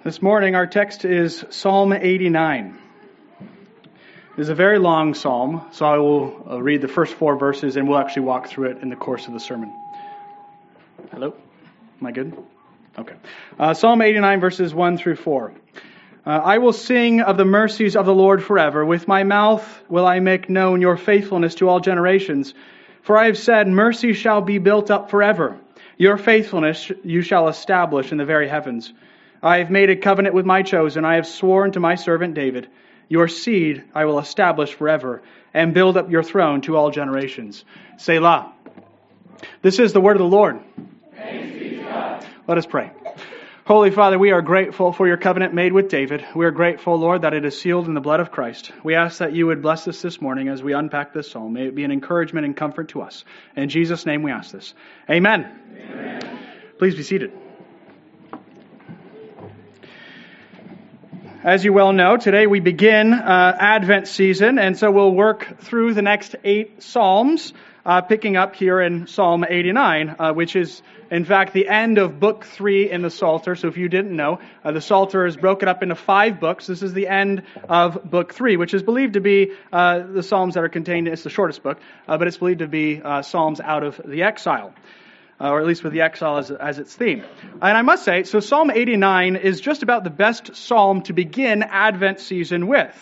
This morning, our text is Psalm 89. It is a very long psalm, so I will read the first 4 verses and we'll actually walk through it in the course of the sermon. Hello? Am I good? Okay. Psalm 89, verses 1 through 4. I will sing of the mercies of the Lord forever. With my mouth will I make known your faithfulness to all generations. For I have said, mercy shall be built up forever. Your faithfulness you shall establish in the very heavens. I have made a covenant with my chosen. I have sworn to my servant David. Your seed I will establish forever and build up your throne to all generations. Selah. This is the word of the Lord. Thanks be to God. Let us pray. Holy Father, we are grateful for your covenant made with David. We are grateful, Lord, that it is sealed in the blood of Christ. We ask that you would bless us this morning as we unpack this psalm. May it be an encouragement and comfort to us. In Jesus' name we ask this. Amen. Amen. Please be seated. As you well know, today we begin Advent season, and so we'll work through the next 8 Psalms, picking up here in Psalm 89, which is, in fact, the end of Book 3 in the Psalter. So if you didn't know, the Psalter is broken up into 5 books. This is the end of Book 3, which is believed to be the Psalms that are contained. It's the shortest book, but it's believed to be Psalms out of the exile. Or at least with the exile as its theme. And I must say, so Psalm 89 is just about the best psalm to begin Advent season with.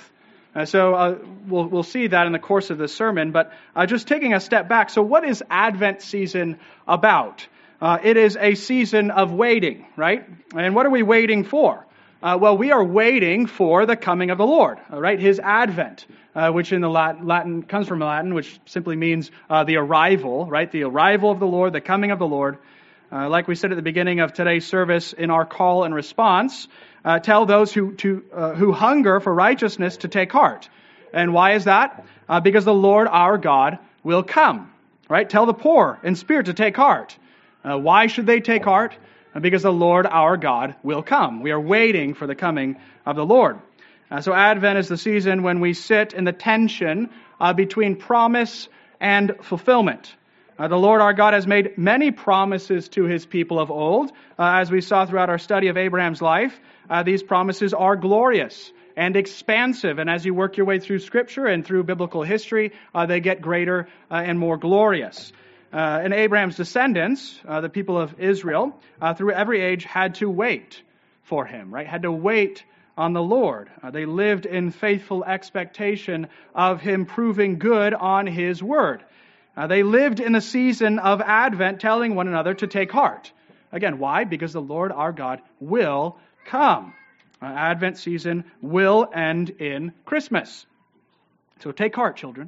We'll see that in the course of this sermon, but just taking a step back, so what is Advent season about? It is a season of waiting, right? And what are we waiting for? Well, we are waiting for the coming of the Lord, right? His advent, which in the Latin comes from Latin, which simply means the arrival, right? The arrival of the Lord, the coming of the Lord. Like we said at the beginning of today's service in our call and response, tell those who hunger for righteousness to take heart. And why is that? Because the Lord our God will come, right? Tell the poor in spirit to take heart. Why should they take heart? Because the Lord our God will come. We are waiting for the coming of the Lord. So Advent is the season when we sit in the tension between promise and fulfillment. The Lord our God has made many promises to His people of old. As we saw throughout our study of Abraham's life, these promises are glorious and expansive. And as you work your way through Scripture and through biblical history, they get greater and more glorious. And Abraham's descendants, the people of Israel, through every age had to wait for him, right? Had to wait on the Lord. They lived in faithful expectation of Him proving good on His word. They lived in the season of Advent telling one another to take heart. Again, why? Because the Lord our God will come. Advent season will end in Christmas. So take heart, children.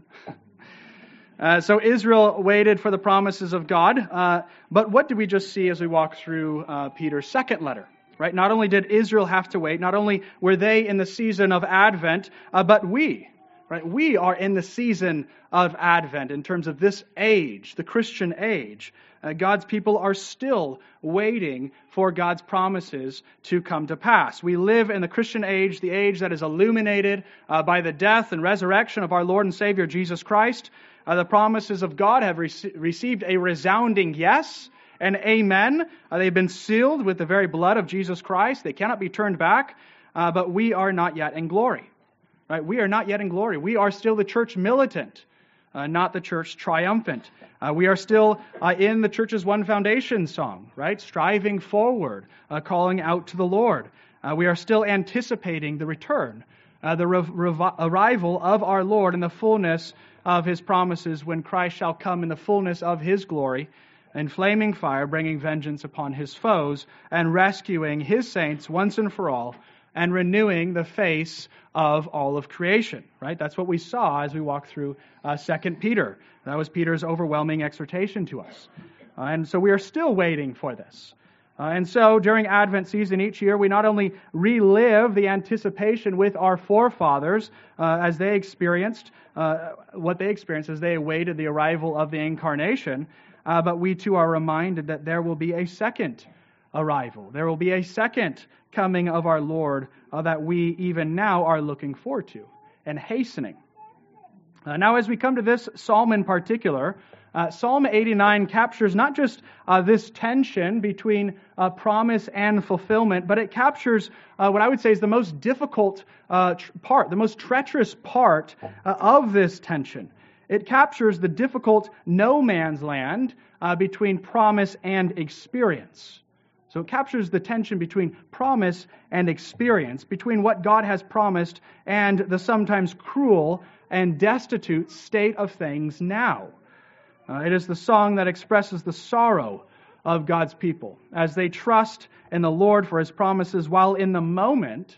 So Israel waited for the promises of God, but what did we just see as we walk through Peter's second letter? Right? Not only did Israel have to wait, not only were they in the season of Advent, but we are in the season of Advent in terms of this age, the Christian age. God's people are still waiting for God's promises to come to pass. We live in the Christian age, the age that is illuminated by the death and resurrection of our Lord and Savior Jesus Christ. The promises of God have received a resounding yes and amen. They've been sealed with the very blood of Jesus Christ. They cannot be turned back, but we are not yet in glory. Right? We are not yet in glory. We are still the church militant, not the church triumphant. We are still in the church's one foundation song, right? Striving forward, calling out to the Lord. We are still anticipating the return, the arrival of our Lord in the fullness of His promises when Christ shall come in the fullness of His glory, in flaming fire, bringing vengeance upon His foes and rescuing His saints once and for all, and renewing the face of all of creation. Right? That's what we saw as we walked through 2 Peter. That was Peter's overwhelming exhortation to us. And so we are still waiting for this. And so during Advent season each year, we not only relive the anticipation with our forefathers as they experienced what they experienced as they awaited the arrival of the Incarnation, but we too are reminded that there will be a second arrival. There will be a second coming of our Lord that we even now are looking forward to and hastening. Now as we come to this psalm in particular, Psalm 89 captures not just this tension between promise and fulfillment, but it captures what I would say is the most difficult part, the most treacherous part of this tension. It captures the difficult no man's land between promise and experience. So it captures the tension between promise and experience, between what God has promised and the sometimes cruel and destitute state of things now. It is the song that expresses the sorrow of God's people as they trust in the Lord for His promises while in the moment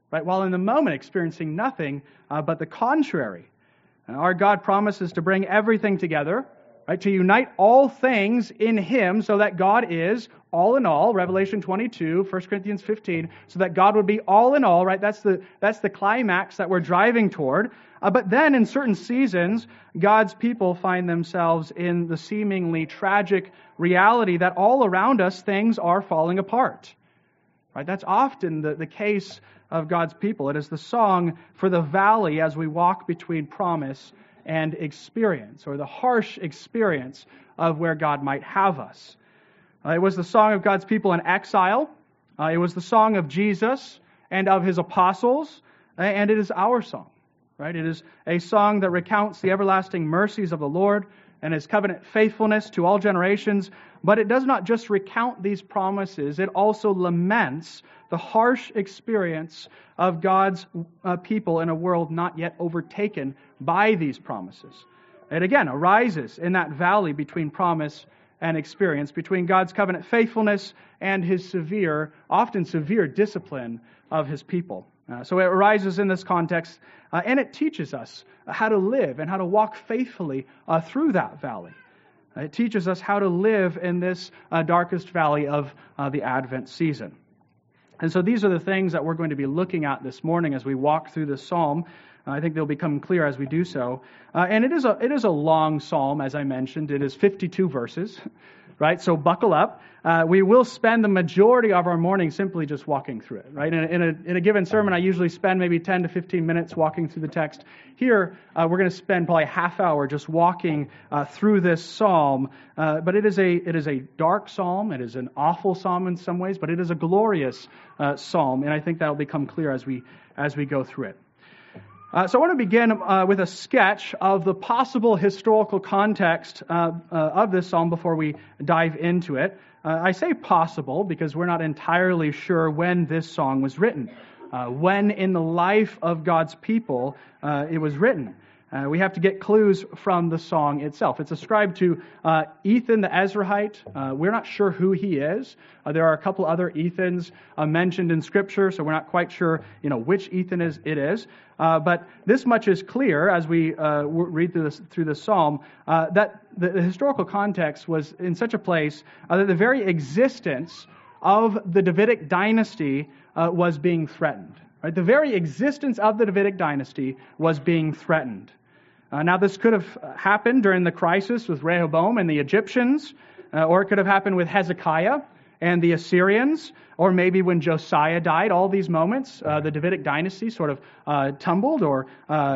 experiencing nothing but the contrary. Our God promises to bring everything together, right, to unite all things in Him so that God is all in all, Revelation 22, 1 Corinthians 15, so that God would be all in all, right? That's the climax that we're driving toward. But then in certain seasons, God's people find themselves in the seemingly tragic reality that all around us things are falling apart. Right? That's often the case of God's people. It is the song for the valley as we walk between promise and experience, or the harsh experience of where God might have us. It was the song of God's people in exile. It was the song of Jesus and of His apostles, and it is our song. Right? It is a song that recounts the everlasting mercies of the Lord and His covenant faithfulness to all generations. But it does not just recount these promises, it also laments the harsh experience of God's people in a world not yet overtaken by these promises. It again arises in that valley between promise and experience, between God's covenant faithfulness and His often severe discipline of His people. So it arises in this context, and it teaches us how to live and how to walk faithfully through that valley. It teaches us how to live in this darkest valley of the Advent season. And so these are the things that we're going to be looking at this morning as we walk through this psalm. I think they'll become clear as we do so. And it is a long psalm, as I mentioned. It is 52 verses, right? So buckle up. We will spend the majority of our morning simply just walking through it, right? In a given sermon, I usually spend maybe 10 to 15 minutes walking through the text. Here, we're going to spend probably a half hour just walking through this psalm. But it is a dark psalm. It is an awful psalm in some ways, but it is a glorious psalm, and I think that'll become clear as we go through it. So I want to begin with a sketch of the possible historical context of this psalm before we dive into it. I say possible because we're not entirely sure when this song was written, when in the life of God's people it was written. We have to get clues from the song itself. It's ascribed to Ethan the Ezrahite. We're not sure who he is. There are a couple other Ethans mentioned in Scripture, so we're not quite sure, which Ethan it is. But this much is clear as we read through the psalm that the historical context was in such a place that the very existence of the Davidic dynasty was being threatened. Right? The very existence of the Davidic dynasty was being threatened. Now, this could have happened during the crisis with Rehoboam and the Egyptians, or it could have happened with Hezekiah and the Assyrians, or maybe when Josiah died. All these moments, the Davidic dynasty sort of tumbled or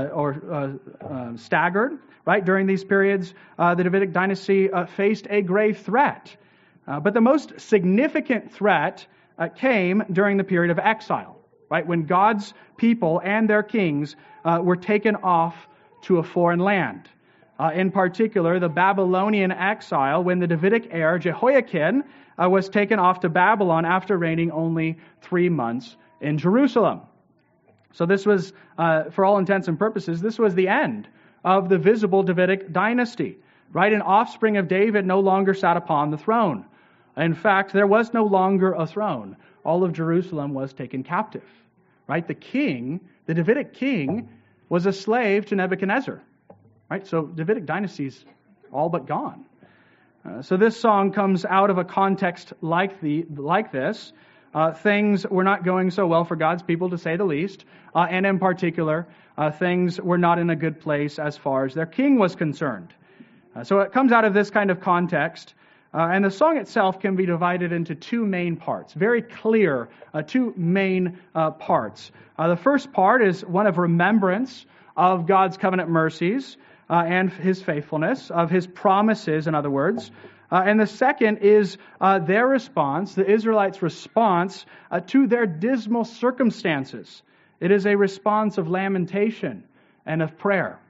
staggered. Right? During these periods, the Davidic dynasty faced a grave threat. But the most significant threat came during the period of exile. Right, when God's people and their kings were taken off to a foreign land. In particular, the Babylonian exile, when the Davidic heir, Jehoiakim, was taken off to Babylon after reigning only 3 months in Jerusalem. So this was, for all intents and purposes, this was the end of the visible Davidic dynasty. Right, an offspring of David no longer sat upon the throne. In fact, there was no longer a throne. All of Jerusalem was taken captive. Right? The Davidic king, was a slave to Nebuchadnezzar. Right? So Davidic dynasty's all but gone. So this song comes out of a context like this. Things were not going so well for God's people, to say the least. And in particular, things were not in a good place as far as their king was concerned. So it comes out of this kind of context. And the song itself can be divided into two main parts, very clear, two main parts. The first part is one of remembrance of God's covenant mercies. and his faithfulness, of his promises, in other words. And the second is their response, the Israelites' response to their dismal circumstances. It is a response of lamentation and of prayer.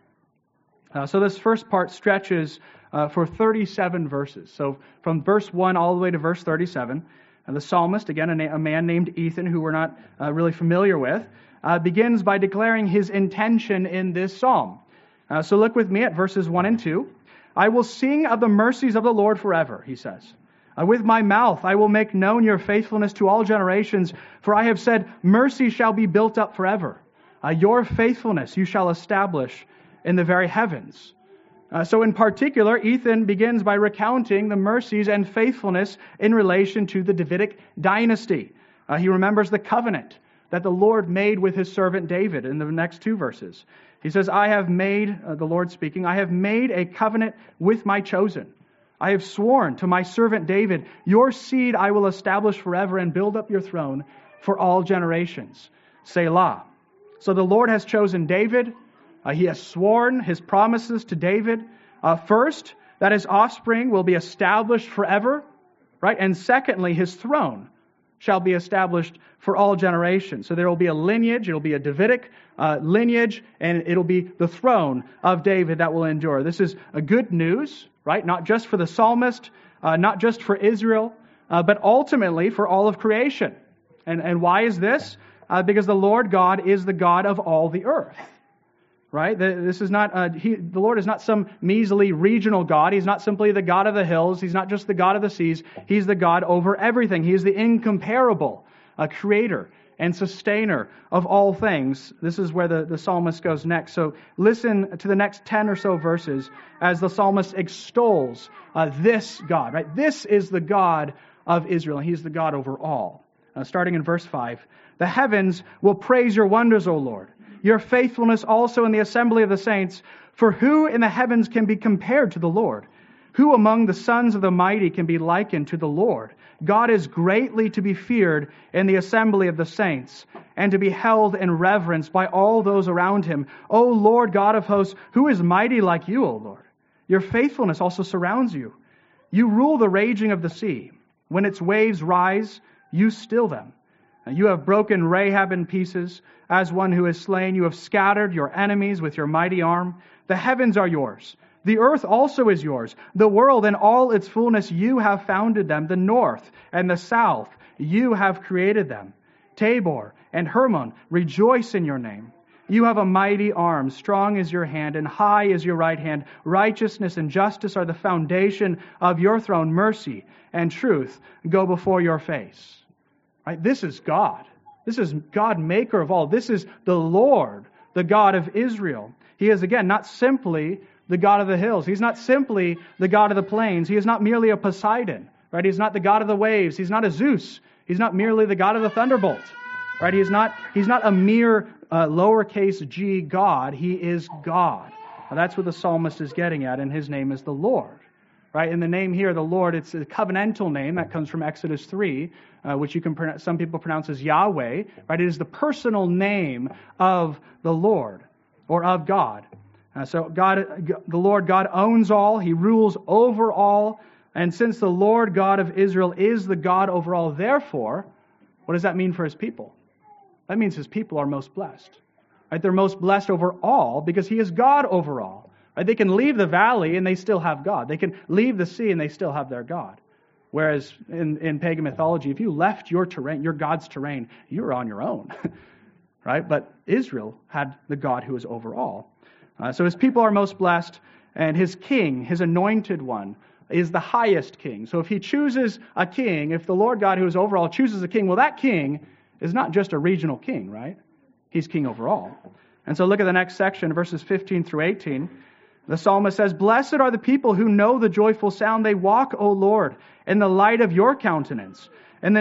So this first part stretches for 37 verses. So from verse 1 all the way to verse 37, the psalmist, again a man named Ethan, who we're not really familiar with, begins by declaring his intention in this psalm. So look with me at verses 1 and 2. I will sing of the mercies of the Lord forever, he says. With my mouth I will make known your faithfulness to all generations, for I have said, mercy shall be built up forever. Your faithfulness you shall establish in the very heavens. So in particular, Ethan begins by recounting the mercies and faithfulness in relation to the Davidic dynasty. He remembers the covenant that the Lord made with his servant David in the next two verses. He says, I have made, the Lord speaking, I have made a covenant with my chosen. I have sworn to my servant David, your seed I will establish forever and build up your throne for all generations. Selah. So the Lord has chosen David. He has sworn his promises to David. First, that his offspring will be established forever, right? And secondly, his throne shall be established for all generations. So there will be a lineage, it'll be a Davidic lineage, and it'll be the throne of David that will endure. This is a good news, right? Not just for the psalmist, not just for Israel, but ultimately for all of creation. And why is this? Because the Lord God is the God of all the earth. Right? This is not the Lord is not some measly regional God. He's not simply the God of the hills. He's not just the God of the seas. He's the God over everything. He is the incomparable creator and sustainer of all things. This is where the psalmist goes next. So listen to the next 10 or so verses as the psalmist extols this God. Right? This is the God of Israel. He's the God over all. Starting in verse 5. The heavens will praise your wonders, O Lord. Your faithfulness also in the assembly of the saints. For who in the heavens can be compared to the Lord? Who among the sons of the mighty can be likened to the Lord? God is greatly to be feared in the assembly of the saints, and to be held in reverence by all those around him. O Lord God of hosts, who is mighty like you, O Lord? Your faithfulness also surrounds you. You rule the raging of the sea. When its waves rise, you still them. You have broken Rahab in pieces as one who is slain. You have scattered your enemies with your mighty arm. The heavens are yours. The earth also is yours. The world and all its fullness, you have founded them. The north and the south, you have created them. Tabor and Hermon, rejoice in your name. You have a mighty arm. Strong is your hand and high is your right hand. Righteousness and justice are the foundation of your throne. Mercy and truth go before your face. Right? This is God. This is God, maker of all. This is the Lord, the God of Israel. He is, again, not simply the God of the hills. He's not simply the God of the plains. He is not merely a Poseidon. Right? He's not the God of the waves. He's not a Zeus. He's not merely the God of the thunderbolt. Right? He's not a mere lowercase g God. He is God. Now, that's what the psalmist is getting at, and his name is the Lord. Right? And the name here, the Lord, it's a covenantal name that comes from Exodus 3, which some people pronounce as Yahweh. Right? It is the personal name of the Lord or of God. So God, the Lord God owns all. He rules over all. And since the Lord God of Israel is the God over all, therefore, what does that mean for his people? That means his people are most blessed. Right? They're most blessed over all because he is God over all. Right? They can leave the valley and they still have God. They can leave the sea and they still have their God. Whereas in pagan mythology, if you left your terrain, your God's terrain, you were on your own. Right? But Israel had the God who is over all. So his people are most blessed, and his king, his anointed one, is the highest king. So if he chooses a king, if the Lord God who is over all chooses a king, well, that king is not just a regional king, right? He's king over all. And so look at the next section, verses 15 through 18. The psalmist says, Blessed are the people who know the joyful sound. They walk, O Lord, in the light of your countenance.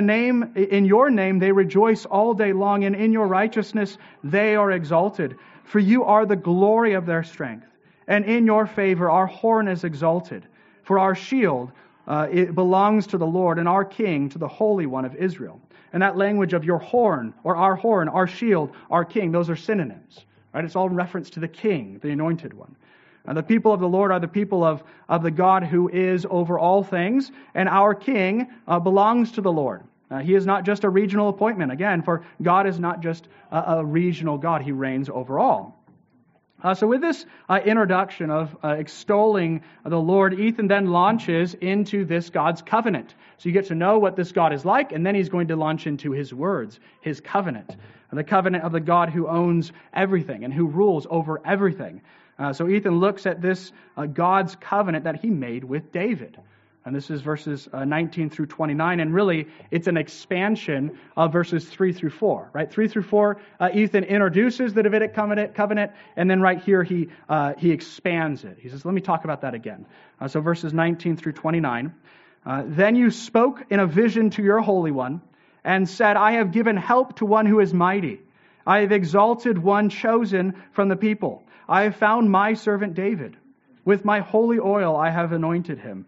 In your name they rejoice all day long, and in your righteousness they are exalted. For you are the glory of their strength, and in your favor our horn is exalted. For our shield it belongs to the Lord, and our king to the Holy One of Israel. And that language of your horn, our shield, our king, those are synonyms. Right? It's all in reference to the king, the anointed one. The people of the Lord are the people of the God who is over all things, and our King belongs to the Lord. He is not just a regional appointment. Again, for God is not just a regional God. He reigns over all. So with this introduction of extolling the Lord, Ethan then launches into this God's covenant. So you get to know what this God is like, and then he's going to launch into his words, his covenant. The covenant of the God who owns everything and who rules over everything. So Ethan looks at this God's covenant that he made with David. And this is verses 19 through 29. And really, it's an expansion of verses 3 through 4. Right? 3 through 4, Ethan introduces the Davidic covenant. And then right here, he expands it. He says, let me talk about that again. So verses 19 through 29. Then you spoke in a vision to your Holy One and said, I have given help to one who is mighty. I have exalted one chosen from the people. I have found my servant David. With my holy oil I have anointed him.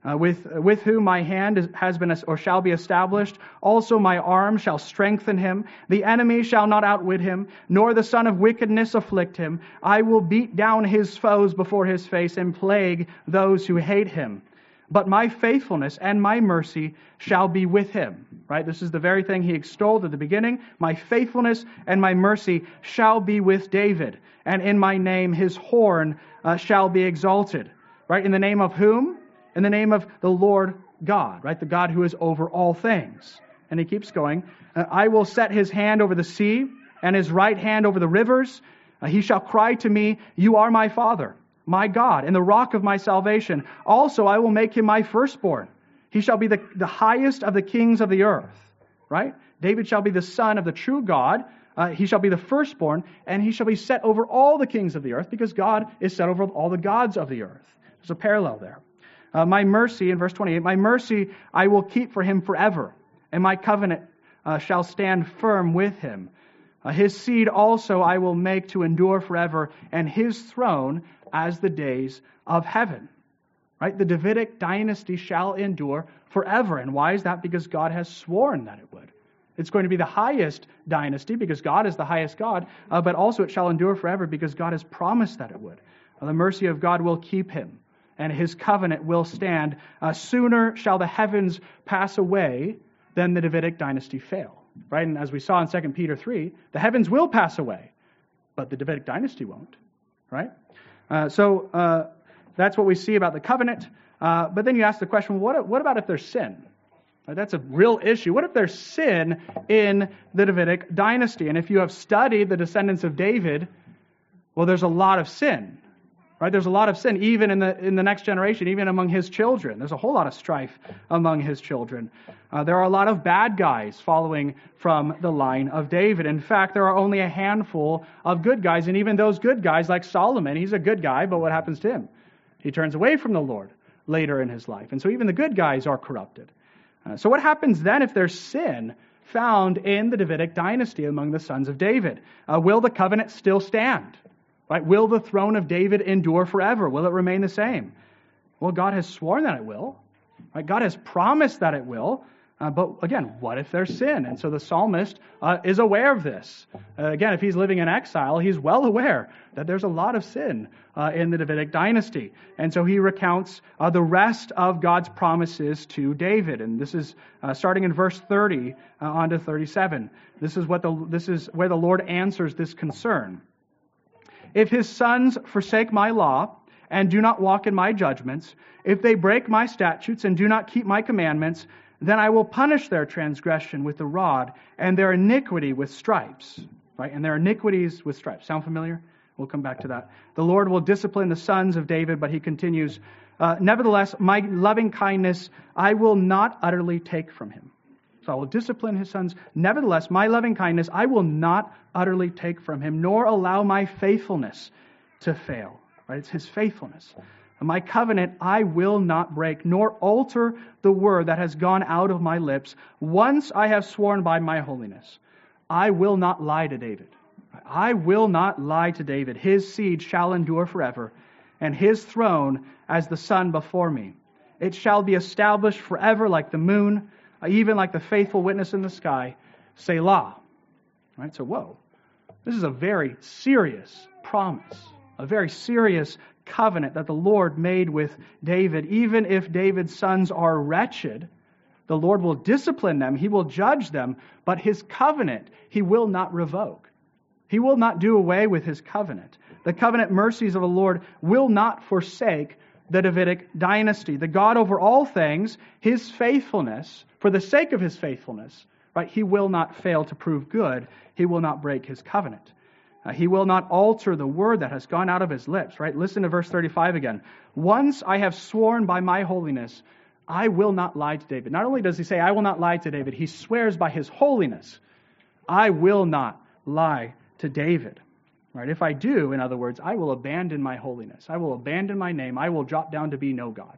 With whom my hand has been or shall be established. Also my arm shall strengthen him. The enemy shall not outwit him, nor the son of wickedness afflict him. I will beat down his foes before his face and plague those who hate him. But my faithfulness and my mercy shall be with him. Right? This is the very thing he extolled at the beginning. My faithfulness and my mercy shall be with David. And in my name his horn shall be exalted. Right? In the name of whom? In the name of the Lord God. Right? The God who is over all things. And he keeps going. I will set his hand over the sea and his right hand over the rivers. He shall cry to me, you are my Father, my God, and the rock of my salvation. Also, I will make him my firstborn. He shall be the highest of the kings of the earth. Right? David shall be the son of the true God. He shall be the firstborn, and he shall be set over all the kings of the earth, because God is set over all the gods of the earth. There's a parallel there. My mercy, in verse 28, my mercy I will keep for him forever, and my covenant shall stand firm with him. His seed also I will make to endure forever, and his throne as the days of heaven. Right? The Davidic dynasty shall endure forever. And why is that? Because God has sworn that it would. It's going to be the highest dynasty because God is the highest God, but also it shall endure forever because God has promised that it would. The mercy of God will keep him, and his covenant will stand. Sooner shall the heavens pass away than the Davidic dynasty fail. Right? And as we saw in 2 Peter 3, the heavens will pass away, but the Davidic dynasty won't. Right? So that's what we see about the covenant. But then you ask the question, what about if there's sin? That's a real issue. What if there's sin in the Davidic dynasty? And if you have studied the descendants of David, well, there's a lot of sin. Right? There's a lot of sin even in the next generation, even among his children. There's a whole lot of strife among his children. There are a lot of bad guys following from the line of David. In fact, there are only a handful of good guys, and even those good guys, like Solomon, he's a good guy, but what happens to him? He turns away from the Lord later in his life. And so even the good guys are corrupted. So what happens then if there's sin found in the Davidic dynasty among the sons of David? Will the covenant still stand? Right? Will the throne of David endure forever? Will it remain the same? Well, God has sworn that it will. Right? God has promised that it will. But again, what if there's sin? And so the psalmist is aware of this. Again, if he's living in exile, he's well aware that there's a lot of sin in the Davidic dynasty. And so he recounts the rest of God's promises to David. And this is starting in verse 30 on to 37. This is where the Lord answers this concern. If his sons forsake my law and do not walk in my judgments, if they break my statutes and do not keep my commandments, then I will punish their transgression with the rod and their iniquity with stripes. Right? And their iniquities with stripes. Sound familiar? We'll come back to that. The Lord will discipline the sons of David, but he continues, nevertheless, my loving kindness I will not utterly take from him. So I will discipline his sons. Nevertheless, my loving kindness I will not utterly take from him, nor allow my faithfulness to fail. Right? It's his faithfulness. My covenant I will not break, nor alter the word that has gone out of my lips. Once I have sworn by my holiness, I will not lie to David. I will not lie to David. His seed shall endure forever, and his throne as the sun before me. It shall be established forever like the moon, even like the faithful witness in the sky. Selah. Right? So, whoa. This is a very serious promise. a very serious covenant that the Lord made with David. Even if David's sons are wretched, the Lord will discipline them, He will judge them, but His covenant He will not revoke. He will not do away with His covenant. The covenant mercies of the Lord will not forsake the Davidic dynasty. The God over all things, His faithfulness, for the sake of His faithfulness, right? He will not fail to prove good. He will not break His covenant. He will not alter the word that has gone out of His lips, right? Listen to verse 35 again. Once I have sworn by my holiness, I will not lie to David. Not only does he say, I will not lie to David, he swears by His holiness, I will not lie to David. Right? If I do, in other words, I will abandon my holiness. I will abandon my name. I will drop down to be no God.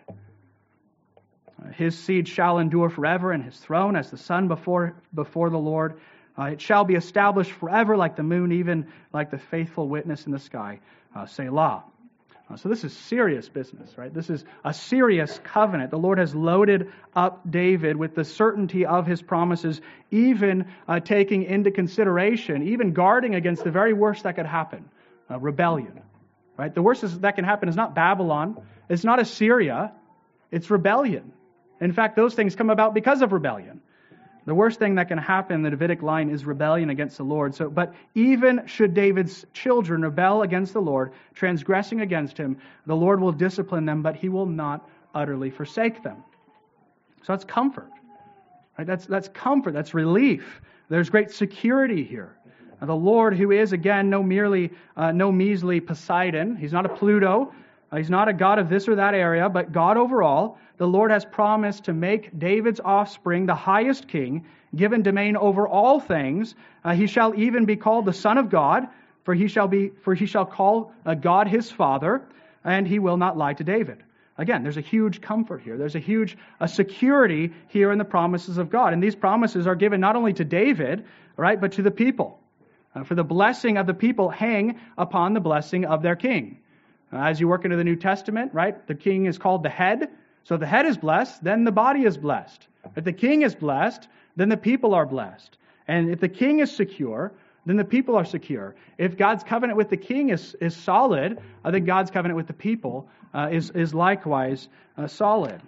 His seed shall endure forever, and His throne as the sun before the Lord. It shall be established forever like the moon, even like the faithful witness in the sky. Selah. So this is serious business, right? This is a serious covenant. The Lord has loaded up David with the certainty of His promises, even taking into consideration, even guarding against the very worst that could happen, rebellion, right? The worst that can happen is not Babylon, it's not Assyria, it's rebellion. In fact, those things come about because of rebellion. The worst thing that can happen in the Davidic line is rebellion against the Lord. But even should David's children rebel against the Lord, transgressing against Him, the Lord will discipline them, but He will not utterly forsake them. So that's comfort. Right? That's comfort. That's relief. There's great security here. The Lord, who is, again, no measly Poseidon. He's not a Pluto. He's not a God of this or that area, but God over all. The Lord has promised to make David's offspring the highest king, given domain over all things. He shall even be called the Son of God, for he shall call God His Father, and He will not lie to David. Again, there's a huge comfort here. There's a huge security here in the promises of God. And these promises are given not only to David, right, but to the people. For the blessing of the people hang upon the blessing of their king. As you work into the New Testament, right, the king is called the head. So if the head is blessed, then the body is blessed. If the king is blessed, then the people are blessed. And if the king is secure, then the people are secure. If God's covenant with the king is solid, then God's covenant with the people is likewise solid.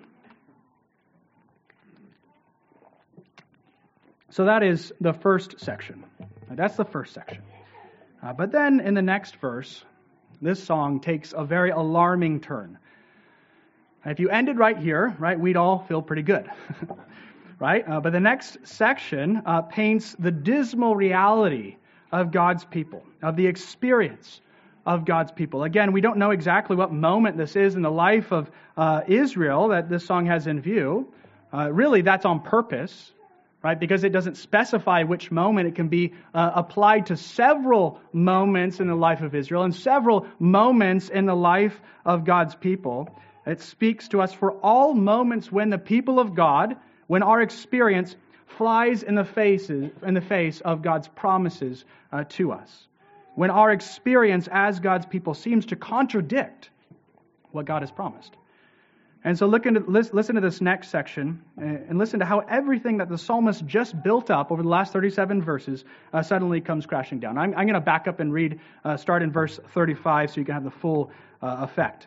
So that is the first section. That's the first section. But then in the next verse, this song takes a very alarming turn. If you ended right here, right, we'd all feel pretty good, right? But the next section paints the dismal reality of God's people, of the experience of God's people. Again, we don't know exactly what moment this is in the life of Israel that this song has in view. Really, that's on purpose, right? Because it doesn't specify which moment. It can be applied to several moments in the life of Israel and several moments in the life of God's people. It speaks to us for all moments when the people of God, when our experience flies in the face of God's promises to us. When our experience as God's people seems to contradict what God has promised. And so listen to this next section and listen to how everything that the psalmist just built up over the last 37 verses suddenly comes crashing down. I'm going to back up and read, start in verse 35 so you can have the full effect.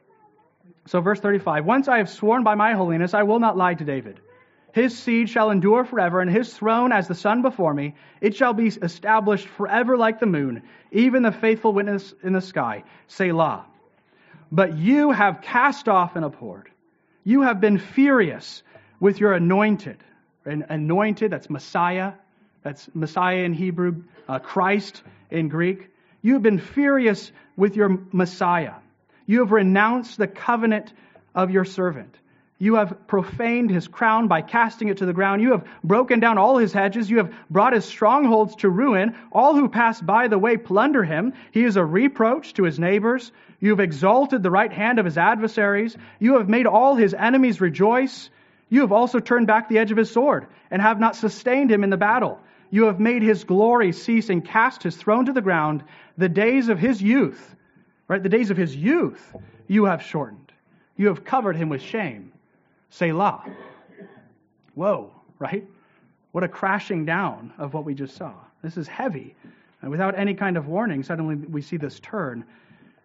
So verse 35, once I have sworn by my holiness, I will not lie to David. His seed shall endure forever, and his throne as the sun before me. It shall be established forever like the moon, even the faithful witness in the sky. Selah. But you have cast off and abhorred. You have been furious with your anointed. And anointed, that's Messiah. That's Messiah in Hebrew, Christ in Greek. You have been furious with your Messiah. You have renounced the covenant of your servant. You have profaned his crown by casting it to the ground. You have broken down all his hedges. You have brought his strongholds to ruin. All who pass by the way plunder him. He is a reproach to his neighbors. You have exalted the right hand of his adversaries. You have made all his enemies rejoice. You have also turned back the edge of his sword and have not sustained him in the battle. You have made his glory cease and cast his throne to the ground. The days of his youth, right? The days of his youth you have shortened. You have covered him with shame. Selah. Whoa, right? What a crashing down of what we just saw. This is heavy. And without any kind of warning, suddenly we see this turn.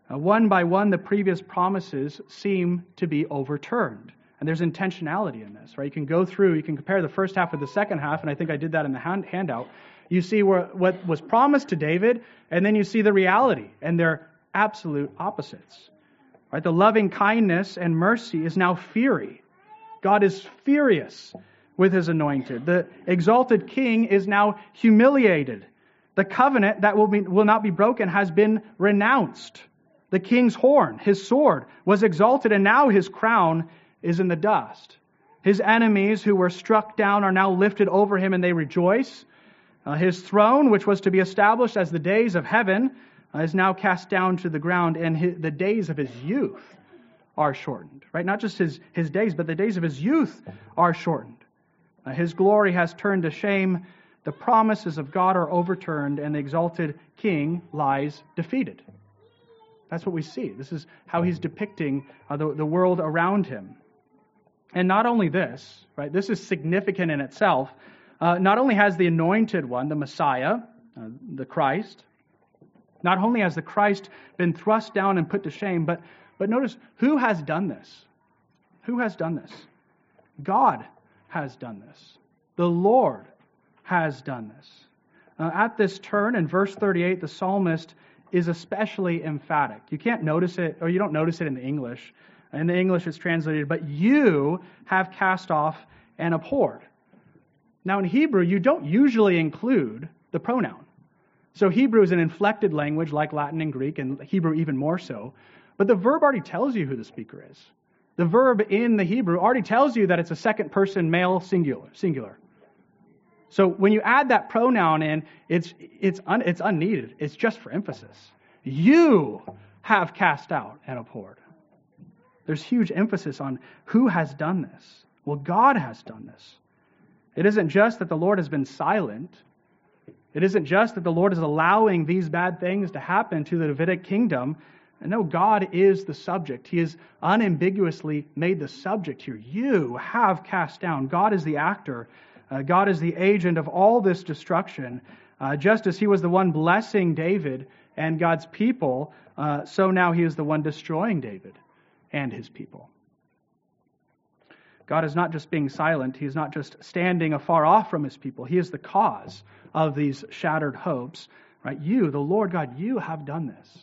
One by one, the previous promises seem to be overturned. And there's intentionality in this, right? You can go through, you can compare the first half with the second half, and I think I did that in the handout. You see what was promised to David, and then you see the reality, and they're absolute opposites. Right? The loving kindness and mercy is now fury. God is furious with his anointed. The exalted king is now humiliated. The covenant that will not be broken has been renounced. The king's horn, his sword, was exalted, and now his crown is in the dust. His enemies who were struck down are now lifted over him, and they rejoice. His throne, which was to be established as the days of heaven, is now cast down to the ground, and the days of his youth are shortened. Right? Not just his days, but the days of his youth are shortened. His glory has turned to shame. The promises of God are overturned, and the exalted king lies defeated. That's what we see. This is how he's depicting the world around him. And not only this, right? This is significant in itself. Not only has the anointed one, the Messiah, the Christ, not only has the Christ been thrust down and put to shame, but notice who has done this? Who has done this? God has done this. The Lord has done this. At this turn in verse 38, the psalmist is especially emphatic. You can't notice it, or you don't notice it in the English. In the English it's translated, but you have cast off and abhorred. Now in Hebrew, you don't usually include the pronoun. So Hebrew is an inflected language like Latin and Greek, and Hebrew even more so. But the verb already tells you who the speaker is. The verb in the Hebrew already tells you that it's a second person male singular. So when you add that pronoun in, it's unneeded. It's just for emphasis. You have cast out and abhorred. There's huge emphasis on who has done this. Well, God has done this. It isn't just that the Lord has been silent. It isn't just that the Lord is allowing these bad things to happen to the Davidic kingdom. And no, God is the subject. He is unambiguously made the subject here. You have cast down. God is the actor. God is the agent of all this destruction. Just as he was the one blessing David and God's people, so now he is the one destroying David and his people. God is not just being silent. He is not just standing afar off from his people. He is the cause of these shattered hopes. Right? You, the Lord God, you have done this.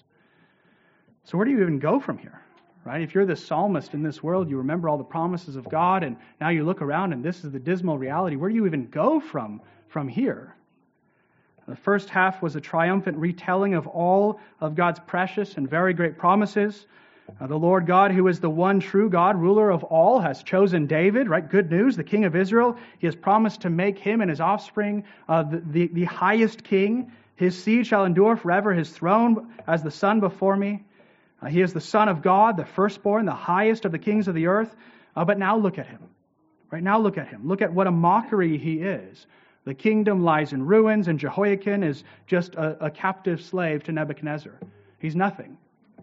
So where do you even go from here? Right? If you're the psalmist in this world, you remember all the promises of God, and now you look around and this is the dismal reality. Where do you even go from here? The first half was a triumphant retelling of all of God's precious and very great promises. The Lord God, who is the one true God, ruler of all, has chosen David, right? Good news, the king of Israel. He has promised to make him and his offspring the highest king. His seed shall endure forever, his throne as the sun before me. He is the Son of God, the firstborn, the highest of the kings of the earth. But now look at him. Right now look at him. Look at what a mockery he is. The kingdom lies in ruins, and Jehoiakim is just a captive slave to Nebuchadnezzar. He's nothing.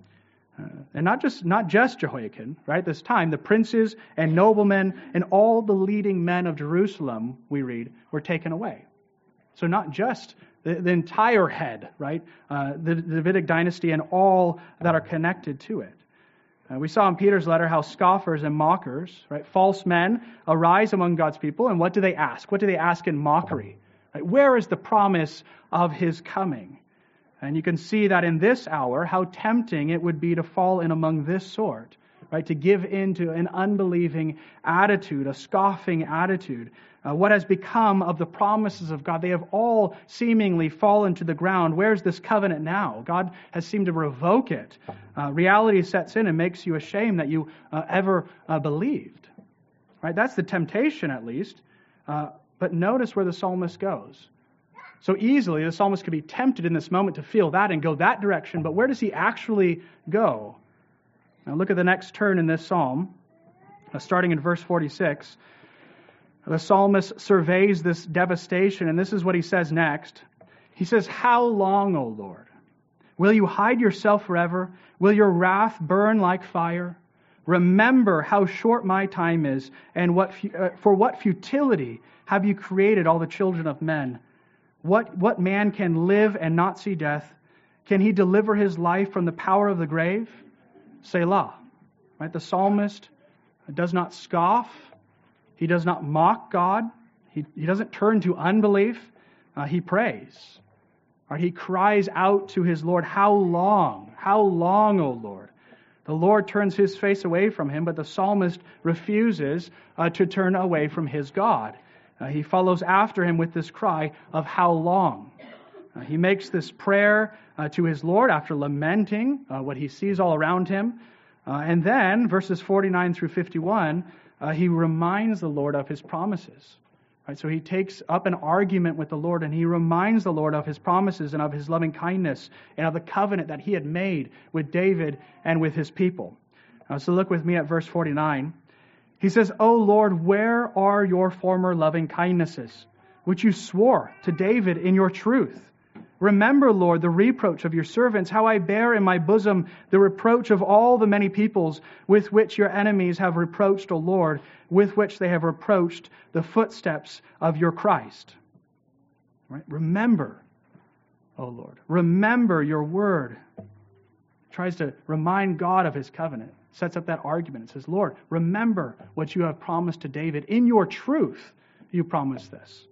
And not just Jehoiakim, right? This time, the princes and noblemen and all the leading men of Jerusalem, we read, were taken away. So not just the entire head, right? The Davidic dynasty and all that are connected to it. We saw in Peter's letter how scoffers and mockers, right, false men, arise among God's people. And what do they ask? What do they ask in mockery? Right? Where is the promise of his coming? And you can see that in this hour, how tempting it would be to fall in among this sort, right? To give in to an unbelieving attitude, a scoffing attitude. What has become of the promises of God? They have all seemingly fallen to the ground. Where's this covenant now? God has seemed to revoke it. Reality sets in and makes you ashamed that you ever believed. Right? That's the temptation, at least. But notice where the psalmist goes. So easily, the psalmist could be tempted in this moment to feel that and go that direction. But where does he actually go? Now look at the next turn in this psalm, starting in verse 46. The psalmist surveys this devastation, and this is what he says next. He says, "How long, O Lord? Will you hide yourself forever? Will your wrath burn like fire? Remember how short my time is, and for what futility have you created all the children of men? What man can live and not see death? Can he deliver his life from the power of the grave? Selah. Right? The psalmist does not scoff. He does not mock God. He doesn't turn to unbelief. He prays. Right? He cries out to his Lord, "How long? How long, O Lord?" The Lord turns his face away from him, but the psalmist refuses to turn away from his God. He follows after him with this cry of "How long?" He makes this prayer to his Lord after lamenting what he sees all around him. And then, verses 49 through 51, he reminds the Lord of his promises. Right? So he takes up an argument with the Lord, and he reminds the Lord of his promises and of his loving kindness and of the covenant that he had made with David and with his people. So look with me at verse 49. He says, "O Lord, where are your former loving kindnesses, which you swore to David in your truth? Remember, Lord, the reproach of your servants, how I bear in my bosom the reproach of all the many peoples with which your enemies have reproached, O Lord, with which they have reproached the footsteps of your Christ." Right? Remember, O Lord. Remember your word. Tries to remind God of his covenant. Sets up that argument. It says, "Lord, remember what you have promised to David. In your truth, you promised this."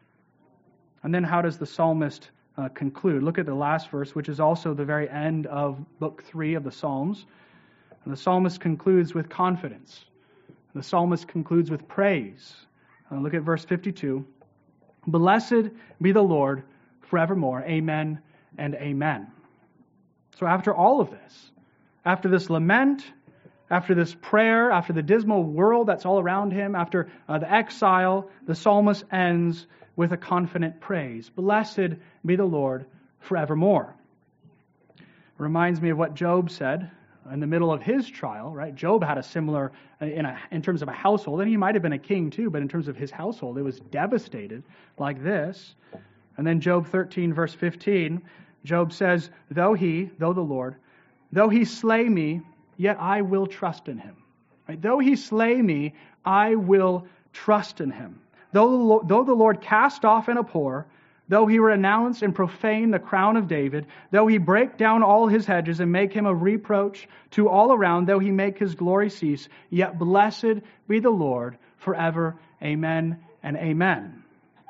And then how does the psalmist conclude? Look at the last verse, which is also the very end of book 3 of the Psalms. And the psalmist concludes with confidence. The psalmist concludes with praise. Look at verse 52. "Blessed be the Lord forevermore. Amen and amen." So after all of this, after this lament, after this prayer, after the dismal world that's all around him, after the exile, the psalmist ends with a confident praise. "Blessed be the Lord forevermore." It reminds me of what Job said in the middle of his trial, right? Job had a similar, in terms of a household, and he might have been a king too, but in terms of his household, it was devastated like this. And then Job 13, verse 15, Job says, though the Lord, though he slay me, yet I will trust in him. Right? Though he slay me, I will trust in him. Though the Lord cast off and abhor, though he renounce and profane the crown of David, though he break down all his hedges and make him a reproach to all around, though he make his glory cease, yet blessed be the Lord forever. Amen and amen.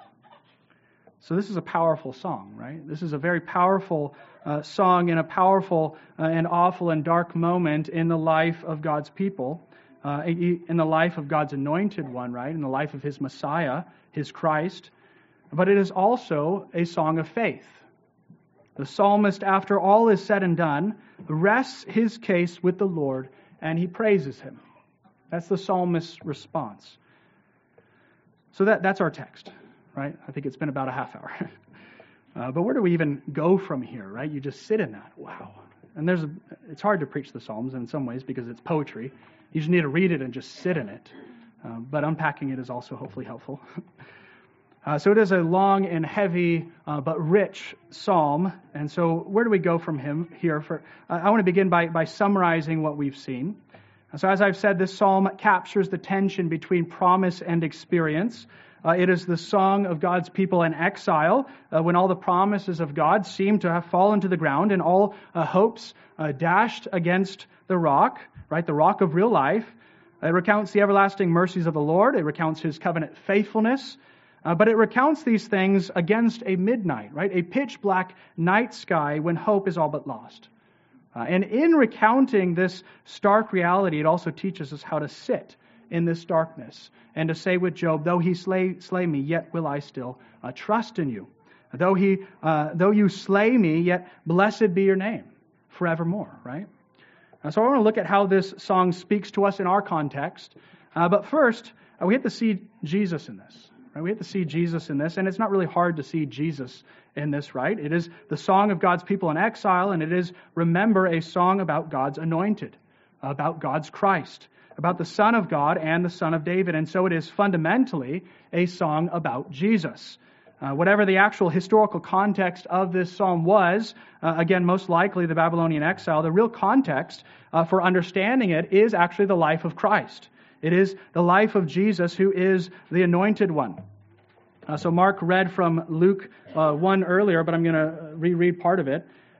So this is a powerful song, right? This is a very powerful song in a powerful and awful and dark moment in the life of God's people. In the life of God's anointed one, right? In the life of his Messiah, his Christ. But it is also a song of faith. The psalmist, after all is said and done, rests his case with the Lord and he praises him. That's the psalmist's response. So that's our text, right? I think it's been about a half hour. But where do we even go from here, right? You just sit in that. Wow. And it's hard to preach the Psalms in some ways because it's poetry. You just need to read it and just sit in it. But unpacking it is also hopefully helpful. So it is a long and heavy but rich psalm. And so where do we go from here? I want to begin by summarizing what we've seen. So as I've said, this psalm captures the tension between promise and experience. It is the song of God's people in exile, when all the promises of God seem to have fallen to the ground and all hopes dashed against the rock, right? The rock of real life. It recounts the everlasting mercies of the Lord. It recounts his covenant faithfulness. But it recounts these things against a midnight, right? A pitch black night sky when hope is all but lost. And in recounting this stark reality, it also teaches us how to sit in this darkness and to say with Job, though he slay me, yet will I still trust in you. Though you slay me, yet blessed be your name forevermore, right? So I want to look at how this song speaks to us in our context. But first, we have to see Jesus in this. Right? We have to see Jesus in this, and it's not really hard to see Jesus in this, right? It is the song of God's people in exile, and it is, remember, a song about God's anointed, about God's Christ, about the Son of God and the Son of David. And so it is fundamentally a song about Jesus. Whatever the actual historical context of this psalm was, again, most likely the Babylonian exile, the real context for understanding it is actually the life of Christ. It is the life of Jesus, who is the anointed one. So Mark read from Luke 1 earlier, but I'm going to reread part of it.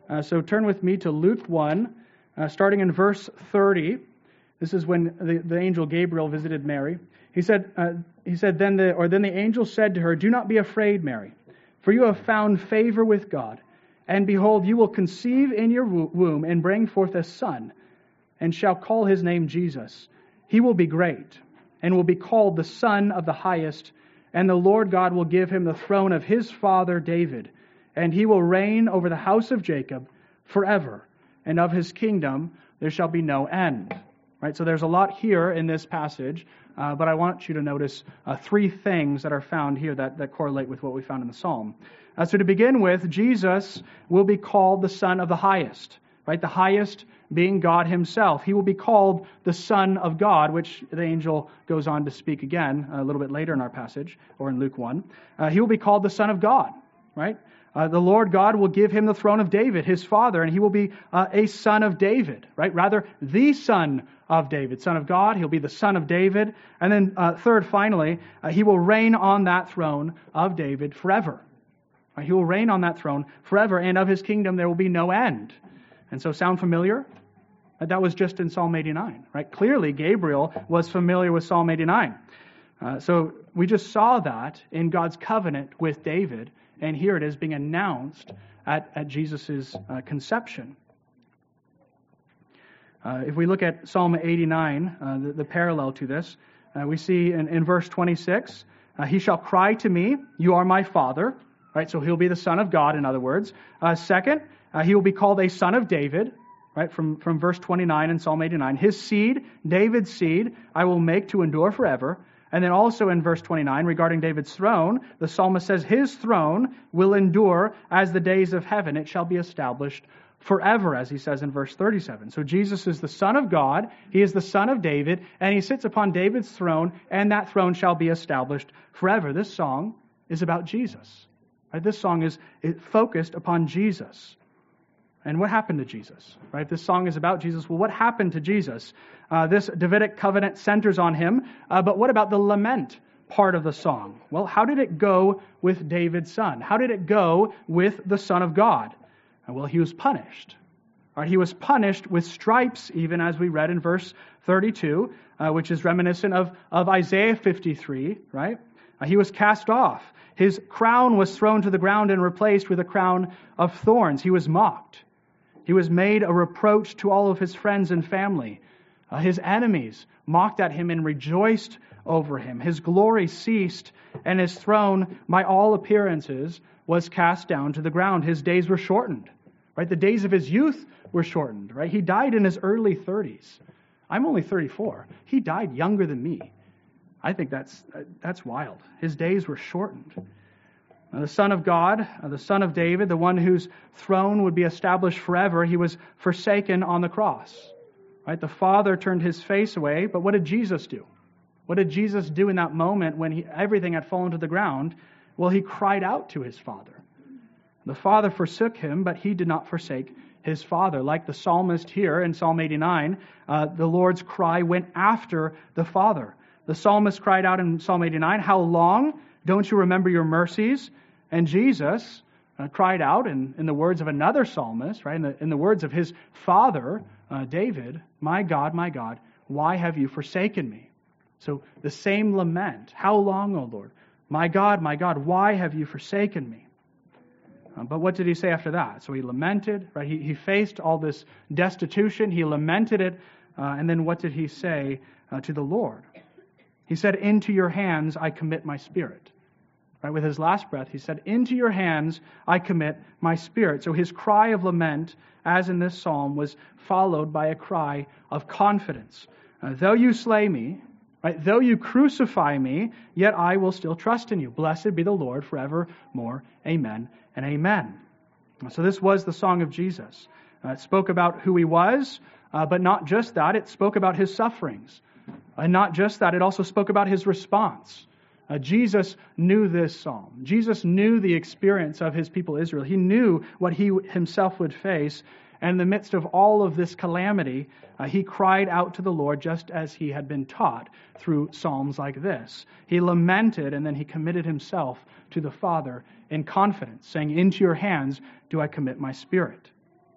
So turn with me to Luke 1, starting in verse 30. This is when the angel Gabriel visited Mary. He said, then the angel said to her, "Do not be afraid, Mary, for you have found favor with God. And behold, you will conceive in your womb and bring forth a son, and shall call his name Jesus. He will be great, and will be called the Son of the Highest. And the Lord God will give him the throne of his father David, and he will reign over the house of Jacob forever, and of his kingdom there shall be no end." Right, so there's a lot here in this passage, but I want you to notice three things that are found here that correlate with what we found in the psalm. So to begin with, Jesus will be called the Son of the Highest. Right, the highest being God himself. He will be called the Son of God, which the angel goes on to speak again a little bit later in our passage, or in Luke 1. He will be called the Son of God. Right. The Lord God will give him the throne of David, his father, and he will be a son of David, right? Rather, the Son of David, Son of God. He'll be the Son of David. And then third, finally, he will reign on that throne of David forever. Right? He will reign on that throne forever, and of his kingdom there will be no end. And so, sound familiar? That was just in Psalm 89, right? Clearly, Gabriel was familiar with Psalm 89. So we just saw that in God's covenant with David, and here it is being announced at Jesus' conception. If we look at Psalm 89, the parallel to this, we see in verse 26, "He shall cry to me, you are my Father." Right, so he'll be the Son of God, in other words. Second, he will be called a son of David, right, from verse 29 in Psalm 89. "His seed, David's seed, I will make to endure forever." And then also in verse 29, regarding David's throne, the psalmist says, "His throne will endure as the days of heaven. It shall be established forever," as he says in verse 37. So Jesus is the Son of God, he is the Son of David, and he sits upon David's throne, and that throne shall be established forever. This song is about Jesus. Right? This song is focused upon Jesus. And what happened to Jesus? Right? This song is about Jesus. Well, what happened to Jesus? This Davidic covenant centers on him, but what about the lament part of the song? Well, how did it go with David's son? How did it go with the Son of God? Well, he was punished. Right? He was punished with stripes, even as we read in verse 32, which is reminiscent of Isaiah 53, right? He was cast off. His crown was thrown to the ground and replaced with a crown of thorns. He was mocked. He was made a reproach to all of his friends and family. His enemies mocked at him and rejoiced over him. His glory ceased, and his throne, by all appearances, was cast down to the ground. His days were shortened. Right? The days of his youth were shortened. Right? He died in his early 30s. I'm only 34. He died younger than me. I think that's wild. His days were shortened. The Son of God, the Son of David, the one whose throne would be established forever, he was forsaken on the cross. Right? The Father turned his face away, but what did Jesus do? What did Jesus do in that moment when everything had fallen to the ground? Well, he cried out to his Father. The Father forsook him, but he did not forsake his Father. Like the psalmist here in Psalm 89, the Lord's cry went after the Father. The psalmist cried out in Psalm 89, "How long? Don't you remember your mercies?" And Jesus cried out in the words of another psalmist, right? In the words of his father, David, my God, why have you forsaken me?" So the same lament. How long, O Lord? My God, why have you forsaken me? But what did he say after that? So he lamented, right? He faced all this destitution. He lamented it. And then what did he say to the Lord? He said, "Into your hands I commit my spirit." Right? With his last breath, he said, "Into your hands I commit my spirit." So his cry of lament, as in this psalm, was followed by a cry of confidence. "Though you slay me, right, though you crucify me, yet I will still trust in you. Blessed be the Lord forevermore. Amen and amen." So this was the song of Jesus. It spoke about who he was, but not just that. It spoke about his sufferings. And not just that, it also spoke about his response. Jesus knew this psalm. Jesus knew the experience of his people Israel. He knew what he himself would face. And in the midst of all of this calamity, he cried out to the Lord just as he had been taught through psalms like this. He lamented and then he committed himself to the Father in confidence, saying, "Into your hands do I commit my spirit."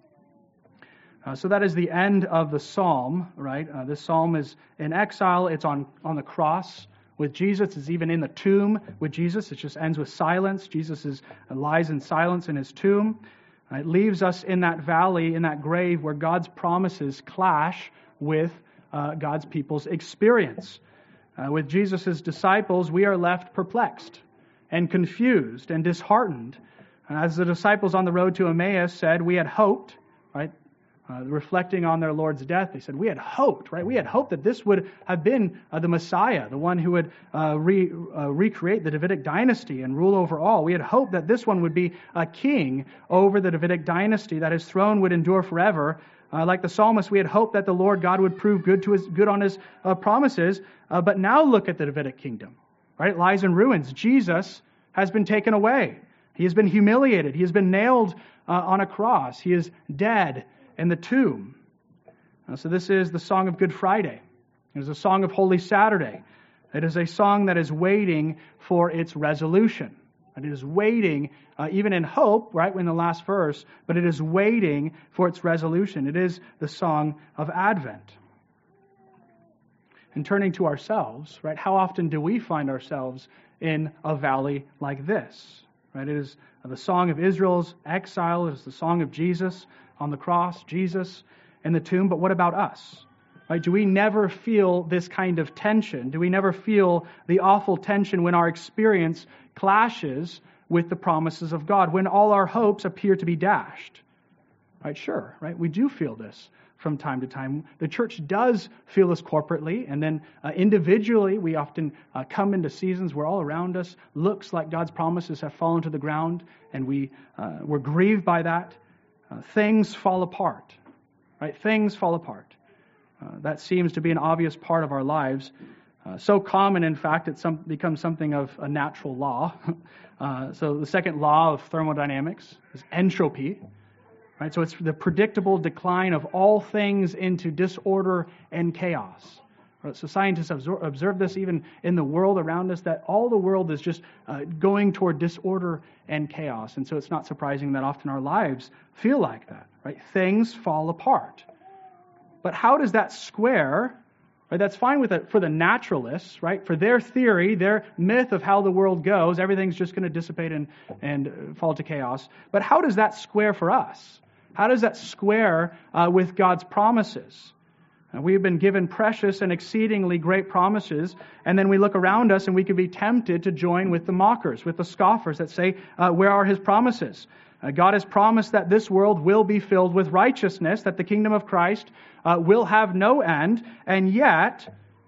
So that is the end of the psalm, right? This psalm is in exile. It's on the cross with Jesus. It's even in the tomb with Jesus. It just ends with silence. Jesus lies in silence in his tomb. It leaves us in that valley, in that grave, where God's promises clash with God's people's experience. With Jesus' disciples, we are left perplexed and confused and disheartened. As the disciples on the road to Emmaus said, we had hoped, right? Reflecting on their Lord's death, they said, we had hoped, right? We had hoped that this would have been the Messiah, the one who would recreate the Davidic dynasty and rule over all. We had hoped that this one would be a king over the Davidic dynasty, that his throne would endure forever. Like the psalmist, we had hoped that the Lord God would prove good on his promises. But now look at the Davidic kingdom, right? It lies in ruins. Jesus has been taken away. He has been humiliated. He has been nailed on a cross. He is dead in the tomb. So this is the song of Good Friday. It is a song of Holy Saturday. It is a song that is waiting for its resolution. And it is waiting, even in hope, right, in the last verse, but it is waiting for its resolution. It is the song of Advent. And turning to ourselves, right, how often do we find ourselves in a valley like this? Right, it is the song of Israel's exile. It is the song of Jesus on the cross, Jesus in the tomb. But what about us? Right, do we never feel this kind of tension? Do we never feel the awful tension when our experience clashes with the promises of God, when all our hopes appear to be dashed? Right, sure, right? We do feel this from time to time. The church does feel this corporately, and then individually we often come into seasons where all around us looks like God's promises have fallen to the ground, and we're grieved by that. Things fall apart, right? Things fall apart. That seems to be an obvious part of our lives. So common, in fact, it becomes something of a natural law. So the second law of thermodynamics is entropy. Right? So it's the predictable decline of all things into disorder and chaos. Right? So scientists observe this even in the world around us, that all the world is just going toward disorder and chaos. And so it's not surprising that often our lives feel like that. Right? Things fall apart. But how does that square? Right? That's fine for the naturalists, right? For their theory, their myth of how the world goes, everything's just going to dissipate and fall to chaos. But how does that square for us? How does that square with God's promises? We have been given precious and exceedingly great promises, and then we look around us and we could be tempted to join with the mockers, with the scoffers that say, where are his promises? God has promised that this world will be filled with righteousness, that the kingdom of Christ will have no end, and yet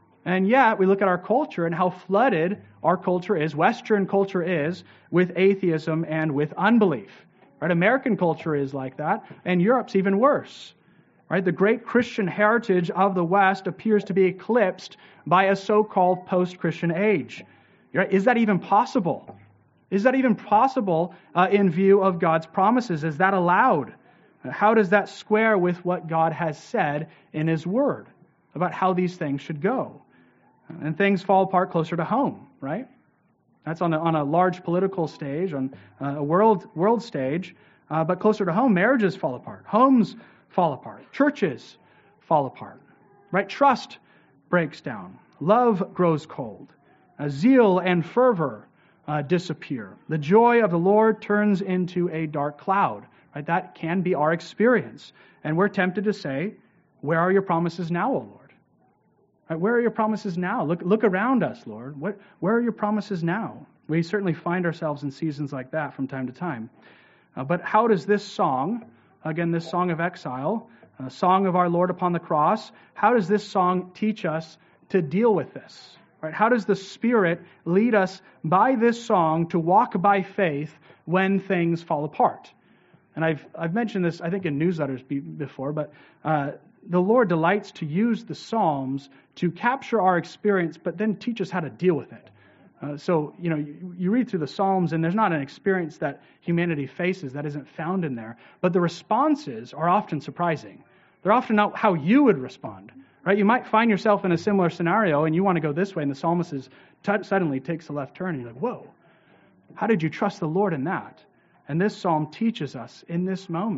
we look at our culture and how flooded our culture is, Western culture is, with atheism and with unbelief. Right? American culture is like that, and Europe's even worse. Right? The great Christian heritage of the West appears to be eclipsed by a so-called post-Christian age. Right? Is that even possible? Is that even possible in view of God's promises? Is that allowed? How does that square with what God has said in His Word about how these things should go? And things fall apart closer to home, right? That's on a large political stage, on a world stage. But closer to home, marriages fall apart. Homes fall apart. Churches fall apart. Right? Trust breaks down. Love grows cold. Zeal and fervor disappear. The joy of the Lord turns into a dark cloud. Right? That can be our experience. And we're tempted to say, where are your promises now, O Lord? Right, where are your promises now? Look around us, Lord. Where are your promises now? We certainly find ourselves in seasons like that from time to time. But how does this song, again, this song of exile, a song of our Lord upon the cross, how does this song teach us to deal with this? Right? How does the Spirit lead us by this song to walk by faith when things fall apart? And I've mentioned this, I think, in newsletters before, but the Lord delights to use the Psalms to capture our experience, but then teach us how to deal with it. So, you read through the Psalms, and there's not an experience that humanity faces that isn't found in there. But the responses are often surprising. They're often not how you would respond. Right? You might find yourself in a similar scenario, and you want to go this way, and the psalmist suddenly takes a left turn, and you're like, whoa, how did you trust the Lord in that? And this psalm teaches us in this moment,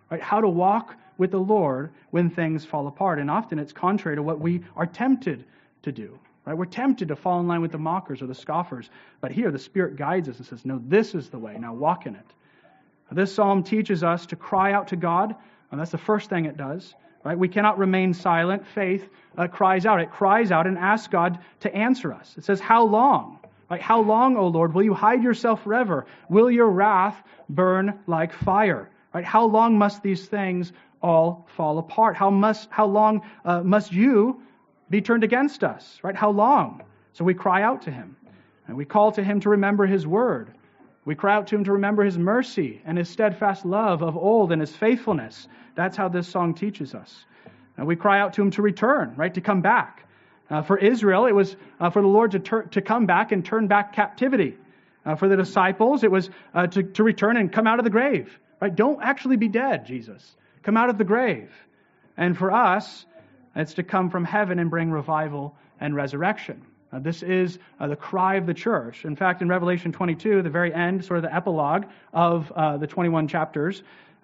right? How to walk with the Lord when things fall apart. And often it's contrary to what we are tempted to do. Right? We're tempted to fall in line with the mockers or the scoffers. But here the Spirit guides us and says, no, this is the way. Now walk in it. This psalm teaches us to cry out to God. And that's the first thing it does. Right? We cannot remain silent. Faith cries out. It cries out and asks God to answer us. It says, how long? Right? How long, O Lord, will you hide yourself forever? Will your wrath burn like fire? Right? How long must these things all fall apart? How long must you be turned against us? Right? How long? So we cry out to him. And we call to him to remember his word. We cry out to him to remember his mercy and his steadfast love of old and his faithfulness. That's how this song teaches us. And we cry out to him to return, right? To come back. For Israel, it was for the Lord to come back and turn back captivity. For the disciples, it was to return and come out of the grave. Right? Don't actually be dead, Jesus. Come out of the grave. And for us, it's to come from heaven and bring revival and resurrection. This is the cry of the church. In fact, in Revelation 22, the very end, sort of the epilogue of the 21 chapters,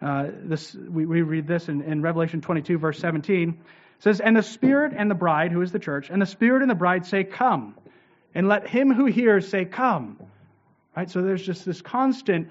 we read this in Revelation 22, verse 17. It says, and the Spirit and the bride, who is the church, and the Spirit and the bride say, come. And let him who hears say, come. Right? So there's just this constant,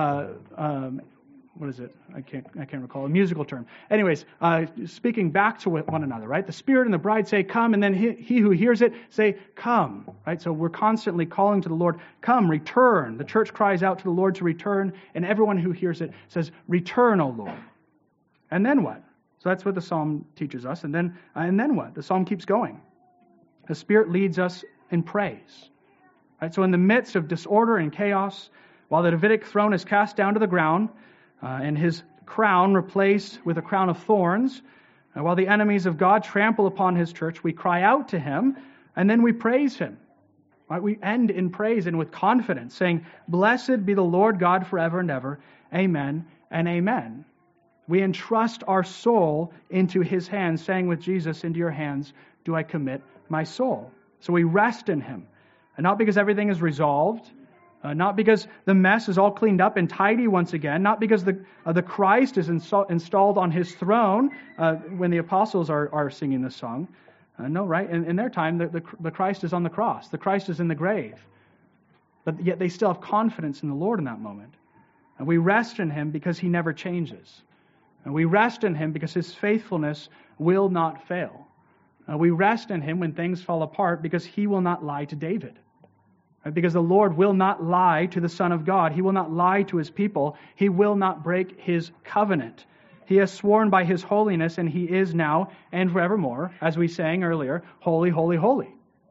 what is it? I can't recall a musical term. Anyways, speaking back to one another, right? The Spirit and the bride say, come, and then he who hears it say, come. Right? So we're constantly calling to the Lord, come, return. The church cries out to the Lord to return, and everyone who hears it says, return, O Lord. And then what? So that's what the psalm teaches us. And then what? The psalm keeps going. The Spirit leads us in praise. Right? So in the midst of disorder and chaos, while the Davidic throne is cast down to the ground, and his crown replaced with a crown of thorns, while the enemies of God trample upon his church, we cry out to him, and then we praise him. Right? We end in praise and with confidence, saying, blessed be the Lord God forever and ever. Amen and amen. We entrust our soul into his hands, saying with Jesus, into your hands do I commit my soul. So we rest in him. And not because everything is resolved, not because the mess is all cleaned up and tidy once again, not because the Christ is installed on his throne when the apostles are singing this song. No, right? In their time, the Christ is on the cross. The Christ is in the grave. But yet they still have confidence in the Lord in that moment. And we rest in him because he never changes. And we rest in him because his faithfulness will not fail. We rest in him when things fall apart because he will not lie to David. Because the Lord will not lie to the Son of God. He will not lie to his people. He will not break his covenant. He has sworn by his holiness, and he is now and forevermore, as we sang earlier, holy, holy, holy.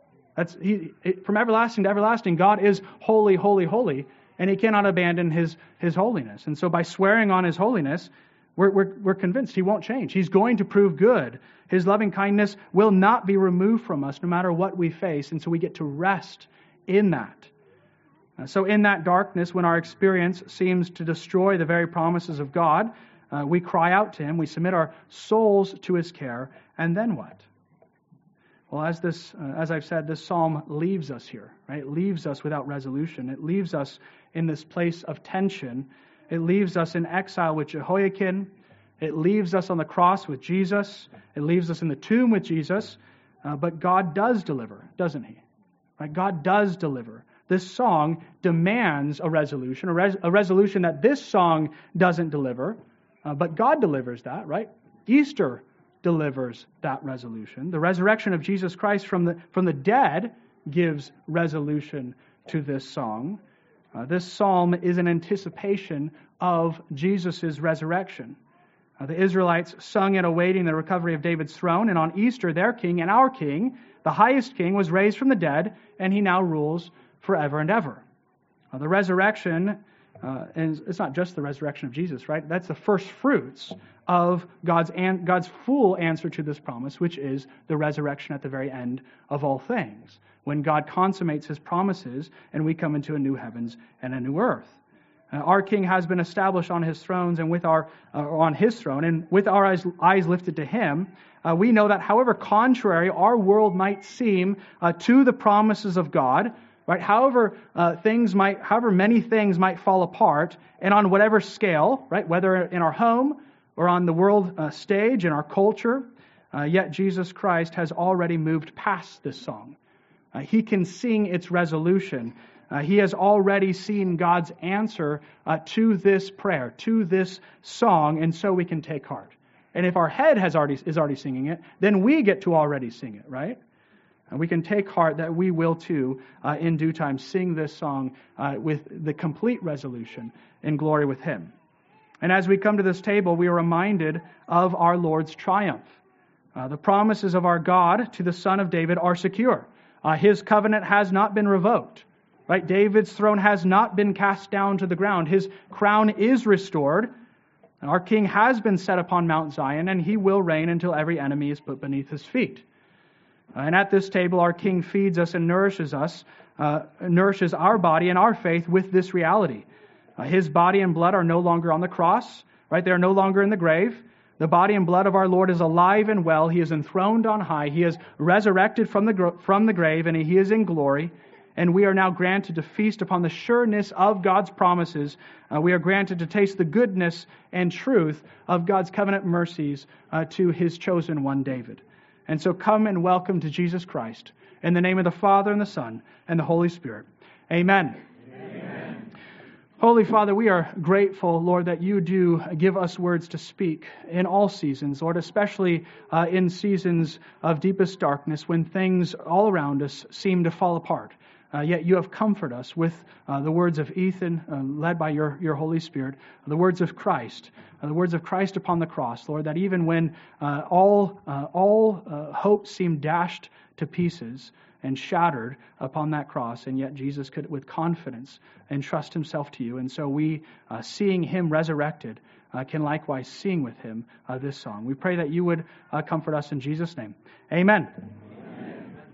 From everlasting to everlasting, God is holy, holy, holy, and he cannot abandon his holiness. And so by swearing on his holiness, we're convinced he won't change. He's going to prove good. His loving kindness will not be removed from us no matter what we face, and so we get to rest in that. So in that darkness, when our experience seems to destroy the very promises of God, we cry out to him, we submit our souls to his care, and then what? Well, as I've said, this psalm leaves us here, right? It leaves us without resolution. It leaves us in this place of tension. It leaves us in exile with Jehoiakim. It leaves us on the cross with Jesus. It leaves us in the tomb with Jesus. But God does deliver, doesn't he? Right? God does deliver. This song demands a resolution, a resolution that this song doesn't deliver, but God delivers that, right? Easter delivers that resolution. The resurrection of Jesus Christ from the dead gives resolution to this song. This psalm is an anticipation of Jesus' resurrection. The Israelites sung it awaiting the recovery of David's throne, and on Easter, their king and our king, the highest king, was raised from the dead, and he now rules forever and ever. The resurrection, and it's not just the resurrection of Jesus, right? That's the first fruits of God's full answer to this promise, which is the resurrection at the very end of all things, when God consummates his promises and we come into a new heavens and a new earth. Our King has been established on his thrones and on his throne, and with our eyes lifted to him, we know that however contrary our world might seem to the promises of God, right? However many things might fall apart, and on whatever scale, right? Whether in our home or on the world stage in our culture, yet Jesus Christ has already moved past this song. He can sing its resolution. He has already seen God's answer to this prayer, to this song, and so we can take heart. And if our head is already singing it, then we get to already sing it, right? And we can take heart that we will too, in due time, sing this song with the complete resolution in glory with Him. And as we come to this table, we are reminded of our Lord's triumph. The promises of our God to the Son of David are secure. His covenant has not been revoked. Right? David's throne has not been cast down to the ground. His crown is restored. Our King has been set upon Mount Zion, and He will reign until every enemy is put beneath His feet. And at this table, our King feeds us and nourishes our body and our faith with this reality. His body and blood are no longer on the cross, right? They are no longer in the grave. The body and blood of our Lord is alive and well. He is enthroned on high. He is resurrected from the grave, and He is in glory. And we are now granted to feast upon the sureness of God's promises. We are granted to taste the goodness and truth of God's covenant mercies to His chosen one, David. And so come and welcome to Jesus Christ. In the name of the Father, and the Son, and the Holy Spirit. Amen. Amen. Holy Father, we are grateful, Lord, that You do give us words to speak in all seasons, Lord, especially in seasons of deepest darkness when things all around us seem to fall apart. Yet You have comforted us with the words of Ethan, led by your Holy Spirit, the words of Christ upon the cross, Lord, that even when all hope seemed dashed to pieces and shattered upon that cross, and yet Jesus could, with confidence, entrust Himself to You. And so we, seeing Him resurrected, can likewise sing with Him this song. We pray that You would comfort us in Jesus' name. Amen.